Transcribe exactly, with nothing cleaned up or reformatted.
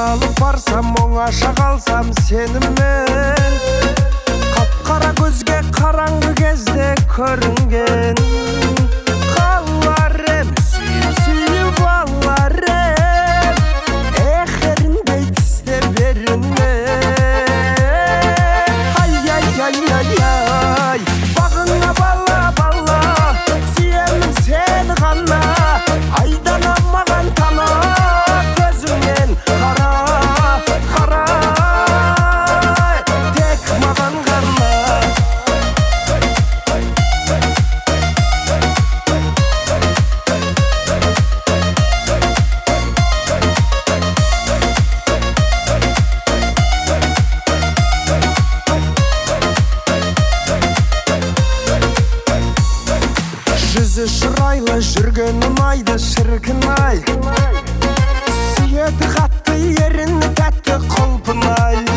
алып барсам, оңаша қалсам сенімен. Қап-қара көзге қараңғы кезде көрінген. Қалар ем, сүйіп-сүйіп алар ем, эхеріндей тісте беріне. Ай-ай-ай-ай-ай, бағыңа бала-бала, сүйемін сені ғана. Айдан алмаған тана, көзіңнен қара, қарай, тек маған ғана. Жүзі шырайлы жүрген ұнайды шіркін-ай, сүйеді қатты еріні тәтті құлпын-ай.